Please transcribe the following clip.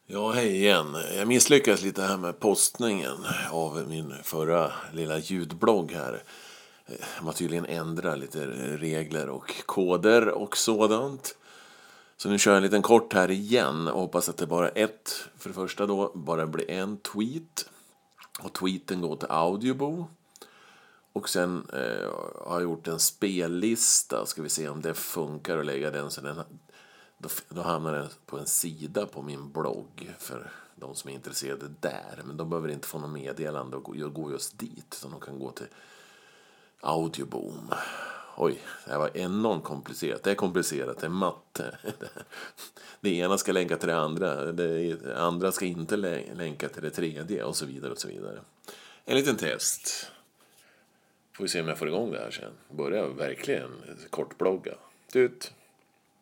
Ja, hej igen. Jag misslyckades lite här med postningen av min förra lilla ljudblogg här. Jag måste tydligen ändra lite regler och koder och sådant. Så nu kör jag en liten kort här igen och hoppas att det bara för det första då, bara blir en tweet. Och tweeten går till Audiobo. Och sen har jag gjort en spellista, ska vi se om det funkar att lägga den så då hamnar den på en sida på min blogg för de som är intresserade där. Men de behöver inte få något meddelande och gå just dit, så de kan gå till Audioboom. Oj, det här var enormt komplicerat. Det är komplicerat, det är matte. Det ena ska länka till det andra. Det andra ska inte länka till det tredje och så vidare och så vidare. En liten test. Får vi se om jag får igång det här sen. Börjar verkligen kortblogga. Ut.